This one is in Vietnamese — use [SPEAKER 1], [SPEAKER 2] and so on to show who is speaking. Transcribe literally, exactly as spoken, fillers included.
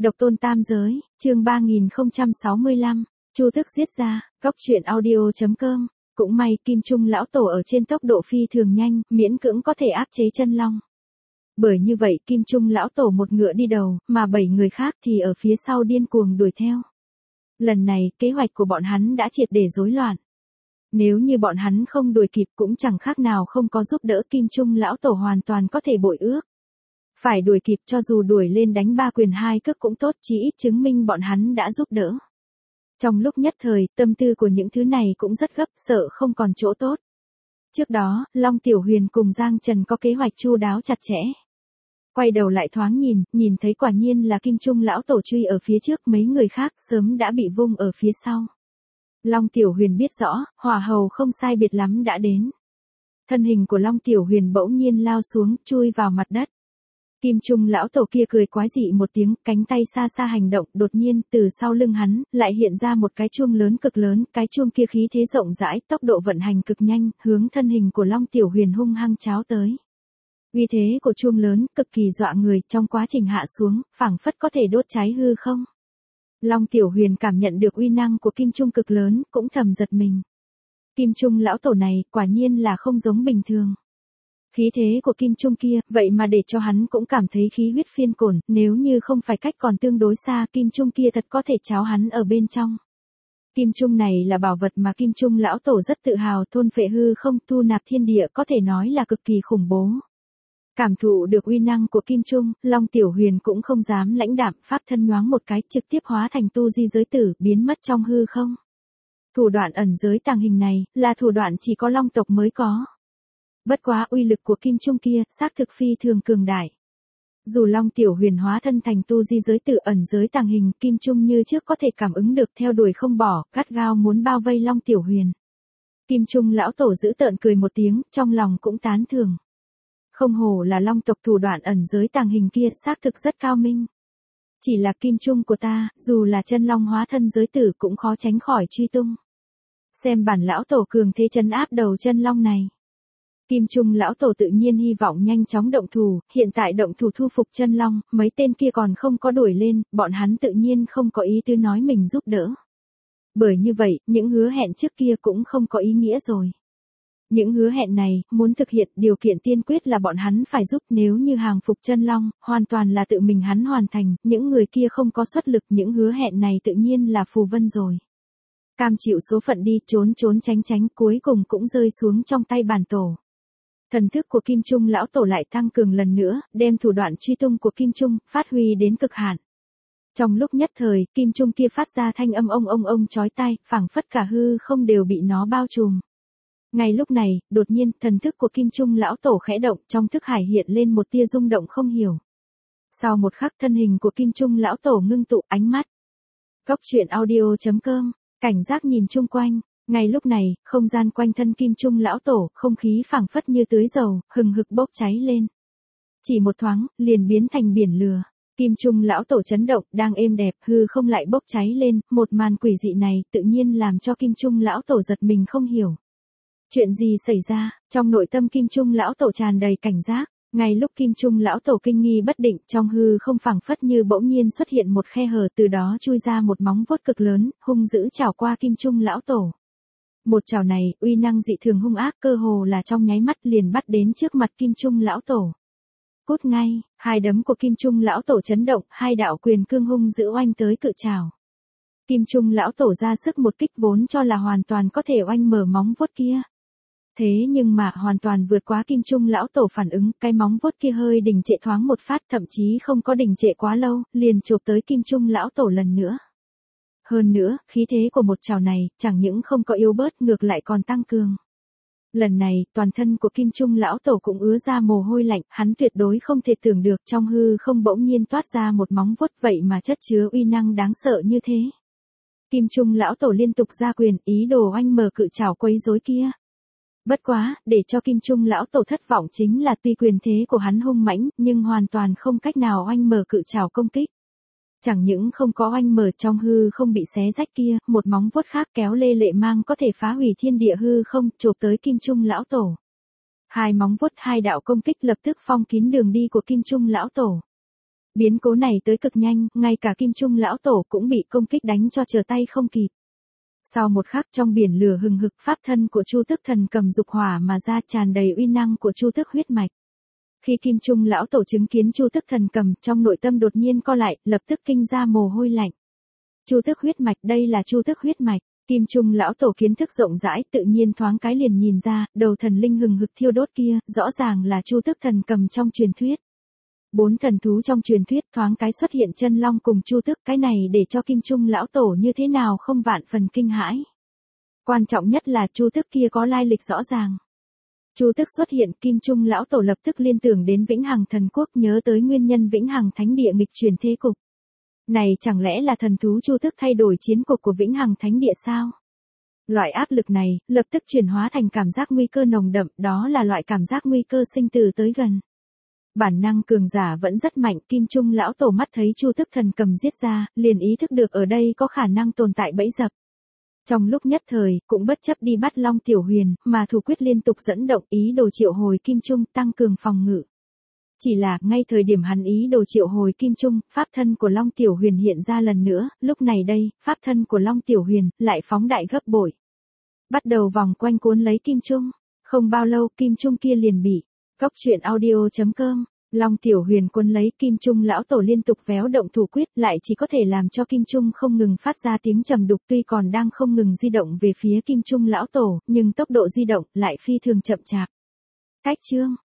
[SPEAKER 1] Độc tôn tam giới, chương ba nghìn không trăm sáu mươi lăm, Chu Tức giết ra, góc truyện audio chấm com. Cũng may Kim Trung lão tổ ở trên tốc độ phi thường nhanh, miễn cưỡng có thể áp chế chân long. Bởi như vậy Kim Trung lão tổ một ngựa đi đầu, mà bảy người khác thì ở phía sau điên cuồng đuổi theo. Lần này, kế hoạch của bọn hắn đã triệt để rối loạn. Nếu như bọn hắn không đuổi kịp cũng chẳng khác nào không có giúp đỡ Kim Trung lão tổ hoàn toàn có thể bội ước. Phải đuổi kịp cho dù đuổi lên đánh ba quyền hai cước cũng tốt, chỉ ít chứng minh bọn hắn đã giúp đỡ. Trong lúc nhất thời, tâm tư của những thứ này cũng rất gấp, sợ không còn chỗ tốt. Trước đó, Long Tiểu Huyền cùng Giang Trần có kế hoạch chu đáo chặt chẽ. Quay đầu lại thoáng nhìn, nhìn thấy quả nhiên là Kim Trung lão tổ truy ở phía trước, mấy người khác sớm đã bị vung ở phía sau. Long Tiểu Huyền biết rõ, hỏa hầu không sai biệt lắm đã đến. Thân hình của Long Tiểu Huyền bỗng nhiên lao xuống, chui vào mặt đất. Kim Trung lão tổ kia cười quái dị một tiếng, cánh tay xa xa hành động, đột nhiên từ sau lưng hắn lại hiện ra một cái chuông lớn cực lớn, cái chuông kia khí thế rộng rãi, tốc độ vận hành cực nhanh, hướng thân hình của Long Tiểu Huyền hung hăng cháo tới. Uy thế của chuông lớn cực kỳ dọa người, trong quá trình hạ xuống, phảng phất có thể đốt cháy hư không. Long Tiểu Huyền cảm nhận được uy năng của Kim Trung cực lớn, cũng thầm giật mình. Kim Trung lão tổ này, quả nhiên là không giống bình thường. Khí thế của Kim Trung kia, vậy mà để cho hắn cũng cảm thấy khí huyết phiên cổn, nếu như không phải cách còn tương đối xa, Kim Trung kia thật có thể cháo hắn ở bên trong. Kim Trung này là bảo vật mà Kim Trung lão tổ rất tự hào, thôn phệ hư không, thu nạp thiên địa, có thể nói là cực kỳ khủng bố. Cảm thụ được uy năng của Kim Trung, Long Tiểu Huyền cũng không dám lãnh đạm, pháp thân nhoáng một cái, trực tiếp hóa thành tu di giới tử, biến mất trong hư không. Thủ đoạn ẩn giới tàng hình này, là thủ đoạn chỉ có Long tộc mới có. Bất quá uy lực của Kim Trung kia, xác thực phi thường cường đại. Dù Long Tiểu Huyền hóa thân thành tu di giới tử ẩn giới tàng hình, Kim Trung như trước có thể cảm ứng được, theo đuổi không bỏ, gắt gao muốn bao vây Long Tiểu Huyền. Kim Trung lão tổ giữ tợn cười một tiếng, trong lòng cũng tán thưởng. Không hổ là Long tộc, thủ đoạn ẩn giới tàng hình kia xác thực rất cao minh. Chỉ là Kim Trung của ta, dù là chân long hóa thân giới tử cũng khó tránh khỏi truy tung. Xem bản lão tổ cường thế trấn áp đầu chân long này. Kim Trung lão tổ tự nhiên hy vọng nhanh chóng động thủ, hiện tại động thủ thu phục chân long, mấy tên kia còn không có đuổi lên, bọn hắn tự nhiên không có ý tứ nói mình giúp đỡ. Bởi như vậy, những hứa hẹn trước kia cũng không có ý nghĩa rồi. Những hứa hẹn này, muốn thực hiện, điều kiện tiên quyết là bọn hắn phải giúp, nếu như hàng phục chân long, hoàn toàn là tự mình hắn hoàn thành, những người kia không có xuất lực, những hứa hẹn này tự nhiên là phù vân rồi. Cam chịu số phận đi, trốn trốn tránh tránh, cuối cùng cũng rơi xuống trong tay bản tổ. Thần thức của Kim Trung lão tổ lại tăng cường lần nữa, đem thủ đoạn truy tung của Kim Trung, phát huy đến cực hạn. Trong lúc nhất thời, Kim Trung kia phát ra thanh âm ông ông ông chói tai, phảng phất cả hư không đều bị nó bao trùm. Ngay lúc này, đột nhiên, thần thức của Kim Trung lão tổ khẽ động, trong thức hải hiện lên một tia rung động không hiểu. Sau một khắc, thân hình của Kim Trung lão tổ ngưng tụ, ánh mắt. Góc truyện audio chấm com, cảnh giác nhìn chung quanh. Ngay lúc này, không gian quanh thân Kim Trung lão tổ, không khí phảng phất như tưới dầu, hừng hực bốc cháy lên. Chỉ một thoáng, liền biến thành biển lửa. Kim Trung lão tổ chấn động, đang êm đẹp, hư không lại bốc cháy lên, một màn quỷ dị này, tự nhiên làm cho Kim Trung lão tổ giật mình không hiểu. Chuyện gì xảy ra? Trong nội tâm Kim Trung lão tổ tràn đầy cảnh giác. Ngay lúc Kim Trung lão tổ kinh nghi bất định, trong hư không phảng phất như bỗng nhiên xuất hiện một khe hở, từ đó chui ra một móng vuốt cực lớn, hung dữ chảo qua Kim Trung lão tổ. Một chảo này, uy năng dị thường hung ác, cơ hồ là trong nháy mắt liền bắt đến trước mặt Kim Trung lão tổ. Cút ngay, hai đấm của Kim Trung lão tổ chấn động, hai đạo quyền cương hung dữ oanh tới cự chảo. Kim Trung lão tổ ra sức một kích vốn cho là hoàn toàn có thể oanh mở móng vuốt kia. Thế nhưng mà hoàn toàn vượt quá Kim Trung lão tổ phản ứng, cái móng vuốt kia hơi đình trệ thoáng một phát, thậm chí không có đình trệ quá lâu, liền chộp tới Kim Trung lão tổ lần nữa. Hơn nữa, khí thế của một chảo này, chẳng những không có yếu bớt, ngược lại còn tăng cường. Lần này, toàn thân của Kim Trung lão tổ cũng ứa ra mồ hôi lạnh, hắn tuyệt đối không thể tưởng được trong hư không bỗng nhiên toát ra một móng vuốt, vậy mà chất chứa uy năng đáng sợ như thế. Kim Trung lão tổ liên tục ra quyền, ý đồ oanh mở cự chảo quấy rối kia. Bất quá, để cho Kim Trung lão tổ thất vọng chính là tuy quyền thế của hắn hung mãnh, nhưng hoàn toàn không cách nào oanh mở cự chảo công kích. Chẳng những không có oanh mở, trong hư không bị xé rách kia, một móng vuốt khác kéo lê lệ mang có thể phá hủy thiên địa hư không, chộp tới Kim Trung lão tổ. Hai móng vuốt hai đạo công kích lập tức phong kín đường đi của Kim Trung lão tổ. Biến cố này tới cực nhanh, ngay cả Kim Trung lão tổ cũng bị công kích đánh cho trở tay không kịp. Sau một khắc trong biển lửa hừng hực, pháp thân của Chu Tước Thần Cầm dục hỏa mà ra, tràn đầy uy năng của Chu Tước huyết mạch. Khi Kim Trung lão tổ chứng kiến Chu Tước Thần Cầm, trong nội tâm đột nhiên co lại, lập tức kinh ra mồ hôi lạnh. Chu Tước huyết mạch, đây là Chu Tước huyết mạch. Kim Trung lão tổ kiến thức rộng rãi, tự nhiên thoáng cái liền nhìn ra, đầu thần linh hừng hực thiêu đốt kia, rõ ràng là Chu Tước Thần Cầm trong truyền thuyết. Bốn thần thú trong truyền thuyết thoáng cái xuất hiện chân long cùng Chu Tước, cái này để cho Kim Trung lão tổ như thế nào không vạn phần kinh hãi. Quan trọng nhất là Chu Tước kia có lai lịch rõ ràng. Chu Tước xuất hiện, Kim Trung lão tổ lập tức liên tưởng đến Vĩnh Hằng Thần Quốc, nhớ tới nguyên nhân Vĩnh Hằng Thánh Địa nghịch chuyển thế cục. Này chẳng lẽ là thần thú Chu Tước thay đổi chiến cục của Vĩnh Hằng Thánh Địa sao? Loại áp lực này, lập tức chuyển hóa thành cảm giác nguy cơ nồng đậm, đó là loại cảm giác nguy cơ sinh tử tới gần. Bản năng cường giả vẫn rất mạnh, Kim Trung lão tổ mắt thấy Chu Tước Thần Cầm giết ra, liền ý thức được ở đây có khả năng tồn tại bẫy dập. Trong lúc nhất thời, cũng bất chấp đi bắt Long Tiểu Huyền, mà thủ quyết liên tục dẫn động ý đồ triệu hồi Kim Trung, tăng cường phòng ngự. Chỉ là, ngay thời điểm hắn ý đồ triệu hồi Kim Trung, pháp thân của Long Tiểu Huyền hiện ra lần nữa, lúc này đây, pháp thân của Long Tiểu Huyền, lại phóng đại gấp bội. Bắt đầu vòng quanh cuốn lấy Kim Trung. Không bao lâu, Kim Trung kia liền bị. Góc truyện audio chấm com. Long Tiểu Huyền cuốn lấy Kim Trung lão tổ liên tục véo động thủ quyết, lại chỉ có thể làm cho Kim Trung không ngừng phát ra tiếng trầm đục, tuy còn đang không ngừng di động về phía Kim Trung lão tổ, nhưng tốc độ di động lại phi thường chậm chạp. Cách chương